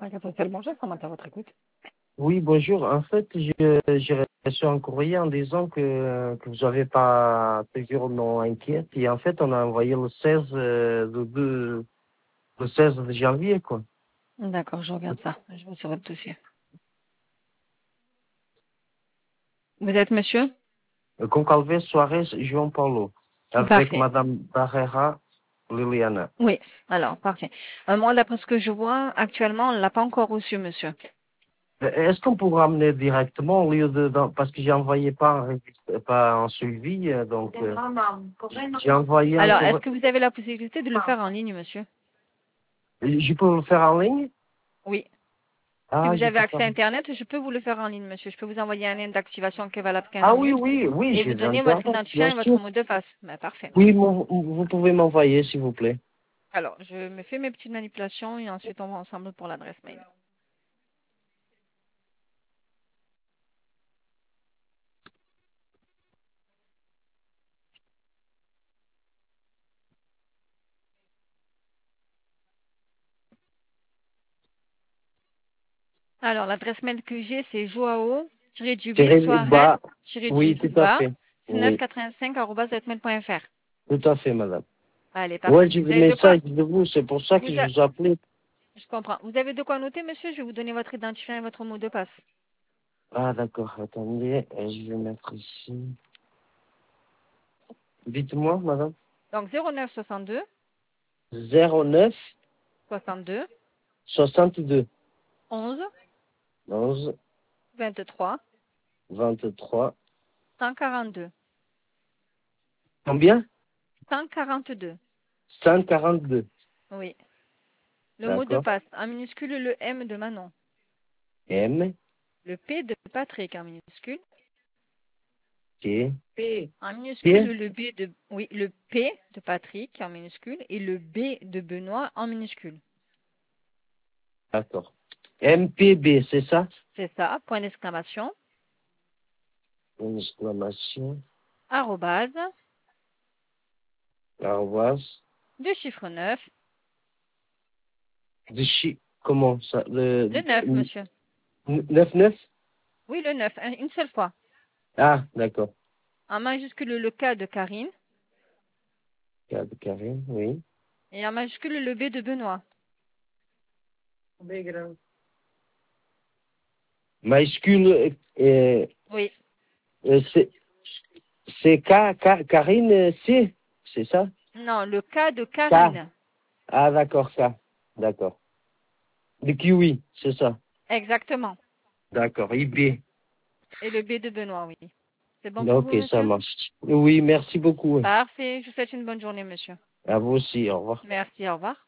4 bonjour, comment à votre écoute? Oui, bonjour. En fait, j'ai reçu un courrier en disant que vous n'avez pas plusieurs noms inquiets. Et en fait, on a envoyé le 16, le 16 de janvier, quoi. D'accord, je regarde ça. Je vais sur votre dossier. Vous êtes monsieur? Concalves Soares João Paulo. Avec Parfait. Madame Barrera Liliana. Oui, alors, parfait. Moi, d'après ce que je vois, actuellement, on ne l'a pas encore reçu, monsieur. Est-ce qu'on pourra amener directement au lieu parce que j'ai envoyé pas un suivi, donc j'ai envoyé Alors, est-ce encore. que vous avez la possibilité de le faire en ligne, monsieur? Je peux le faire en ligne? Oui. Si Ah, vous je avez peux pas. accès à Internet, je peux vous le faire en ligne, monsieur. Je peux vous envoyer un lien d'activation qui est valable 15 Ah oui, minutes oui, oui, et j'ai vous donner votre Internet, identifiant bien et votre sûr. mot de passe. Ben, parfait. Oui, vous pouvez m'envoyer, s'il vous plaît. Alors, je me fais mes petites manipulations et ensuite on va ensemble pour l'adresse mail. Alors, l'adresse mail que j'ai, c'est joao-b Tirez le bas. Oui, tout à soares-bas fait. Oui, 1985@hotmail.fr. tout à fait, madame. Allez, Ouais, parfait. j'ai Vous le avez de quoi? message de vous, c'est pour ça que Vous je a- vous appelais. Je comprends. Vous avez de quoi noter, monsieur? Je vais vous donner votre identifiant et votre mot de passe. Ah, d'accord, attendez, je vais mettre ici. Dites-moi, madame. Donc, 09 62 09 62 62 11 11 23 23. 142. Combien? 142. 142. Oui. Le mot de D'accord. passe, en minuscule, le M de Manon. M, Le P de Patrick en minuscule. T, En minuscule, P. le B de, oui, le P de Patrick en minuscule et le B de Benoît en minuscule. D'accord. MPB, c'est ça? C'est ça, point d'exclamation, Une exclamation. arrobase, Arrobase. 2 chiffres 9, Comment ça? le 9, monsieur. 99. Oui, le 9, une seule fois. Ah, d'accord. En majuscule, le K de Karine Cadre carré, oui. et en majuscule, le B de Benoît. Majuscule, Oui. c'est Karine, C, c'est ça? Non, le K de K. Karine. Ah, d'accord, K. D'accord. Le kiwi, c'est ça. Exactement. D'accord. IB. Et le B de Benoît, oui. C'est bon pour vous, Ok, ça monsieur? marche. Oui, merci beaucoup. Parfait. Je vous souhaite une bonne journée, monsieur. À vous aussi, au revoir. Merci, au revoir.